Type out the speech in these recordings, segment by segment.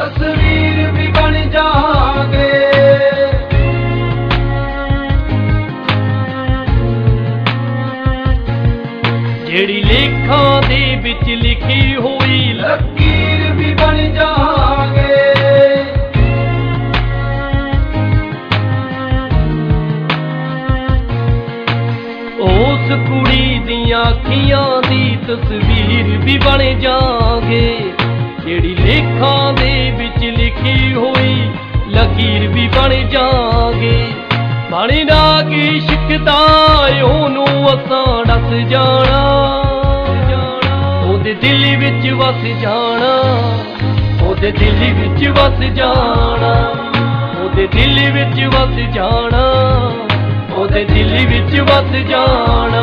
ਤਸਵੀਰ ਵੀ ਬਣ ਜਾਵਾਂਗੇ। ਜਿਹੜੀ ਲੇਖਾਂ ਦੇ ਵਿੱਚ ਲਿਖੀ ਹੋਈ ਲਕੀਰ ਵੀ ਬਣ ਜਾਵਾਂਗੇ। ਉਸ ਕੁੜੀ ਦੀਆਂ ਅੱਖੀਆਂ ਦੀ ਤਸਵੀਰ ਵੀ ਬਣ ਜਾਵਾਂਗੇ। ਜਿਹੜੀ ਲੇਖਾਂ ਦੇ ਵਿੱਚ ਲਿਖੀ ਹੋਈ ਲਕੀਰ ਵੀ ਬਣ ਜਾਵਾਂਗੇ। ਬਣ ਨਾ ਇਸ਼ਕ ਦਾ ਉਹਨੂੰ ਅਸਾਂ ਡਸ ਜਾਣਾ। ਉਹਦੇ ਦਿਲ ਵਿੱਚ ਵਸ ਜਾਣਾ। ਉਹਦੇ ਦਿਲ ਵਿੱਚ ਵਸ ਜਾਣਾ। ਉਹਦੇ ਦਿਲ ਵਿੱਚ ਵਸ ਜਾਣਾ। ਉਹਦੇ ਦਿਲ ਵਿੱਚ ਵਸ ਜਾਣਾ।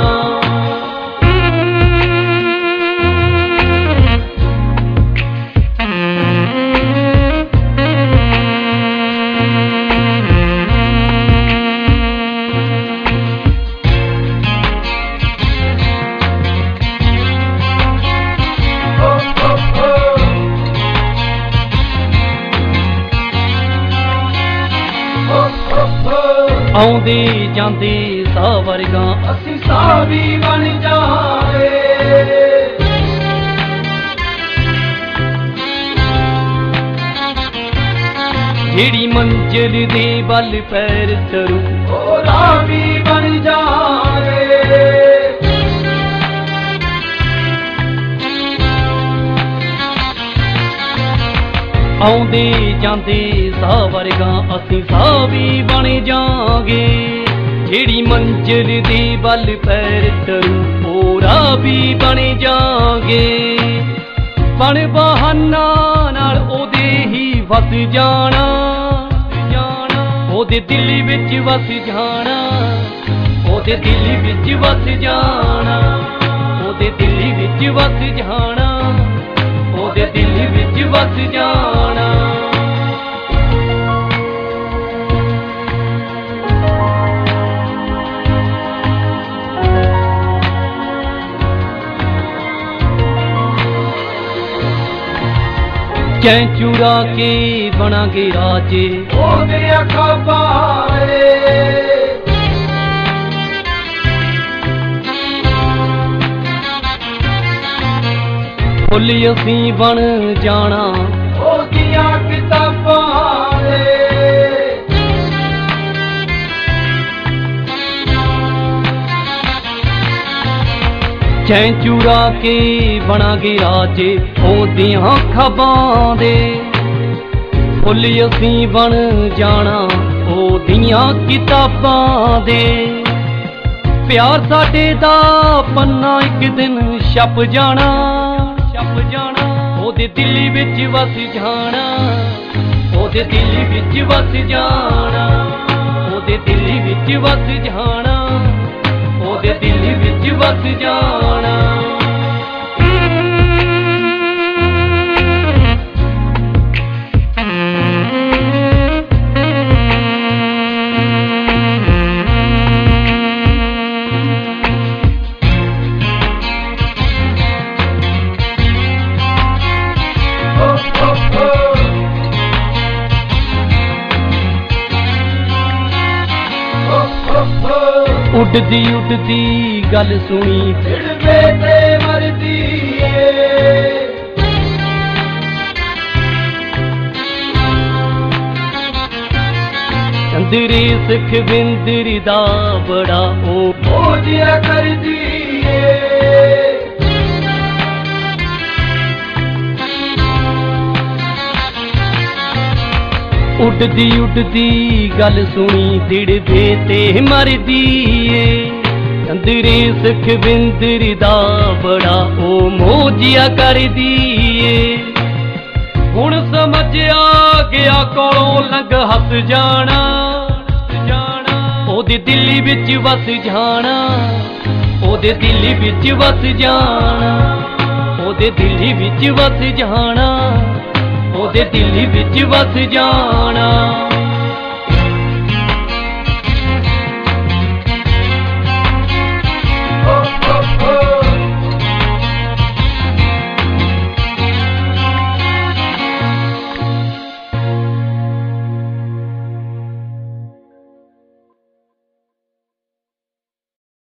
ਆਉਂਦੇ ਜਾਂਦੇ ਸਾਹ ਵਰਗਾ ਅਸੀਂ ਸਾਹ ਵੀ ਬਣ ਜਾਵਾਂਗੇ। ਜਿਹੜੀ ਮੰਜ਼ਿਲ ਦੇ ਵੱਲ ਪੈਰ ਧਰੂ ਉਹ ਰਾਹ ਵੀ ਬਣ ਜਾਵਾਂਗੇ। ਆਉਂਦੇ ਜਾਂਦੇ ਸਾਹ ਵਰਗਾ ਅਸੀਂ ਸਾਹ ਵੀ ਬਣ ਜਾਵਾਂਗੇ। ਜਿਹੜੀ ਮੰਜ਼ਿਲ ਦੇ ਵੱਲ ਪੈਰ ਧਰੂ ਉਹ ਰਾਹ ਵੀ ਬਣ ਜਾਵਾਂਗੇ। ਬਣ ਬਹਾਨਾ ਨਾਲ ਉਹਦੇ ਹੀ ਵਸ ਜਾਣਾ। ਉਹਦੇ ਦਿਲ ਵਿੱਚ ਵਸ ਜਾਣਾ। ਉਹਦੇ ਦਿਲ ਵਿੱਚ ਵਸ ਜਾਣਾ। ਉਹਦੇ ਦਿਲ ਵਿੱਚ ਵਸ ਜਾਣਾ। ਉਹਦੇ ਦਿਲ ਵਿੱਚ ਵਸ ਜਾਣਾ। ਚੈਨ ਚੁਰਾ ਕੇ ਬਣਾਂਗੇ ਰਾਜੇ ਉਹਦੇ ਅੱਖਾਂ ਪਾਏ। ਫੁੱਲ ਅਸੀਂ ਬਣ ਜਾਣਾ ਉਹਦੀਆਂ ਕਿਤਾਬਾਂ ਦੇ। ਚੈਨ ਚੁਰਾ ਕੇ ਬਣਾਂਗੇ ਰਾਜੇ ਉਹਦੀਆਂ ਖ਼ਾਬਾਂ ਦੇ। ਫੁੱਲ ਅਸੀਂ ਬਣ ਜਾਣਾ ਉਹਦੀਆਂ ਕਿਤਾਬਾਂ ਦੇ। ਪਿਆਰ ਸਾਡੇ ਦਾ ਪੰਨਾ ਇੱਕ ਦਿਨ ਛਪ ਜਾਣਾ। ਉਹਦੇ ਦਿਲ ਵਿੱਚ ਵਸ ਜਾਣਾ। ਉਹਦੇ ਦਿਲ ਵਿੱਚ ਵਸ ਜਾਣਾ। ਉਹਦੇ ਦਿਲ ਵਿੱਚ ਵਸ ਜਾਣਾ। ਉਹਦੇ ਦਿਲ ਵਿੱਚ ਵਸ ਜਾਣਾ। ਉੱਡਦੀ ਉੱਡਦੀ ਗੱਲ ਸੁਣੀ ਢਿੜਵੇ ਤੇ ਮਰਦੀ ਏ। ਚੰਦਰੀ ਸੁਖਵਿੰਦਰ ਦਾ ਬੜਾ ਉਹ ਮੋਜਿਆ ਕਰਦੀ ਏ। ਉੱਡਦੀ ਉੱਡਦੀ ਗੱਲ ਸੁਣੀ ਢਿੜਵੇ ਤੇ ਮਰਦੀ ਏ। ਚੰਦਰੀ ਸੁਖਵਿੰਦਰ ਦਾ ਬੜਾ ਉਹ ਮੋਜਿਆ ਕਰਦੀ ਏ। ਹੁਣ ਸਮਝ ਆ ਗਿਆ ਕੋਲੋਂ ਲੰਘ ਹੱਸ ਜਾਣਾ। ਉਹਦੇ ਦਿਲ ਵਿੱਚ ਵਸ ਜਾਣਾ। ਉਹਦੇ ਦਿਲ ਵਿੱਚ ਵਸ ਜਾਣਾ। ਉਹਦੇ ਦਿਲ ਵਿੱਚ ਵਸ ਜਾਣਾ। ਉਹਦੇ ਦਿਲ ਵਿੱਚ ਵਸ ਜਾਣਾ।